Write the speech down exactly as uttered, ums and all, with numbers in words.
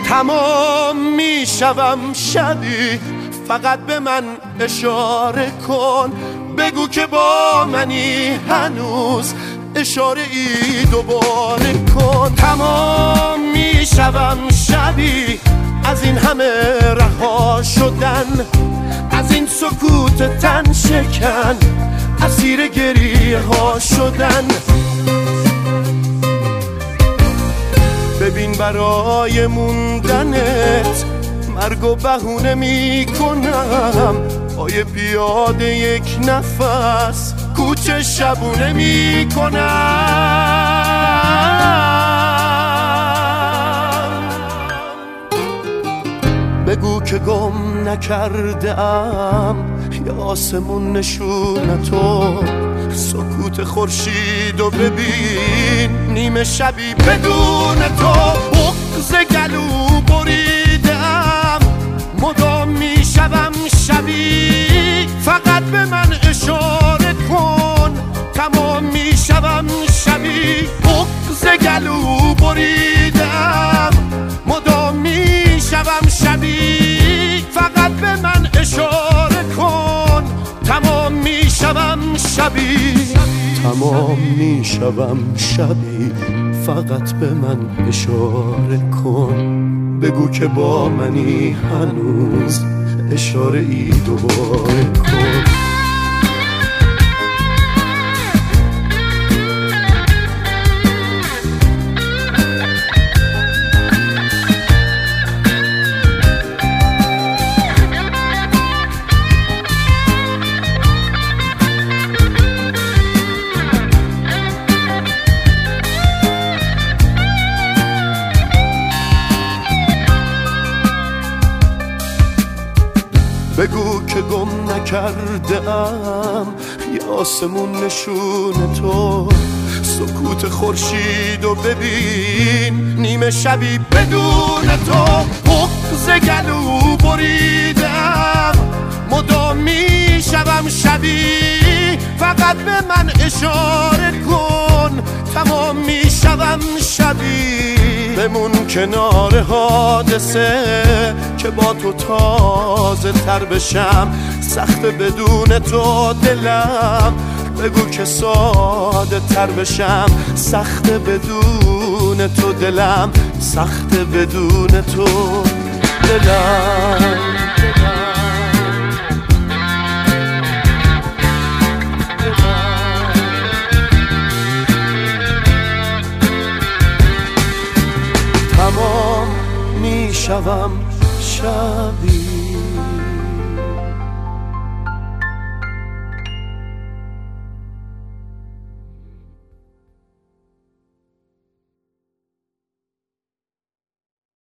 تمام میشوم شبی، فقط به من اشاره کن، بگو که با منی هنوز، اشاره ای دوباره کن. تمام میشوم شبی از این همه رها شدن، از این سکوت تن شکن، اسیر گریه ها شدن. ببین برای موندنت مرگ و بهونه می کنم، پای پیاده یک نفس کوچه شبونه می کنم. بگو که گم نکرده ام یا آسمون نشونتو، سکوت خورشید و ببین نیمه شبی بدون تو. بغض گلو بریدم مدام میشوم شبی، فقط به من اشاره کن، تمام میشوم شبی. بغض گلو بریدم مدام میشوم شبی، فقط به من اشاره کن، تمام میشوم شبی. تمام میشوم شبی، فقط به من اشاره کن، بگو که با منی هنوز، اشاره ای دوباره کن. بگو که گم نکرده ام یا آسمون نشون تو، سکوت خورشید و ببین نیمه شبی بدون تو. بغض گلو بریدم مدام میشوم شبی، فقط به من اشاره کن، تمام میشوم شبی. بمون کنار حادثه که با تو تازه تر بشم، سخت بدون تو دلم، بگو که ساده تر بشم، سخت بدون تو دلم، سخت بدون تو دلم. تمام میشوم شبی.